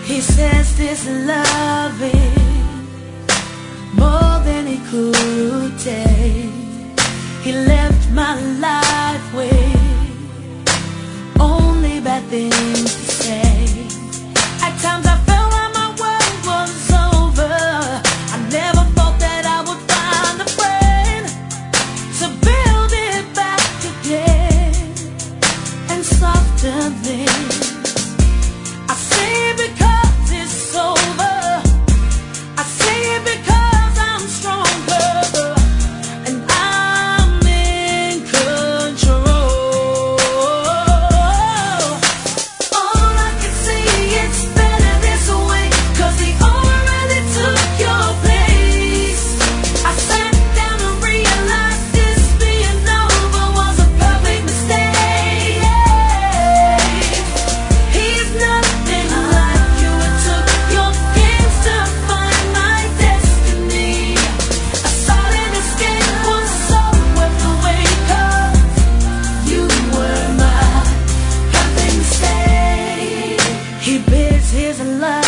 He says this loving more than he could take. He left my life with only bad things to say. At times I felt like my world was over. I never thought that I would find a friend to build it back again and softer then. I say it because it's over. I say it because I'm stronger and I'm in control. All I can say, it's better this way, 'cause he already took your place. I sat down and realized this being over was a perfect mistake. He's nothing like you. It took your games to find my destiny. I saw that escape was so worth the wait, 'cause you were my perfect mistake. He bids his love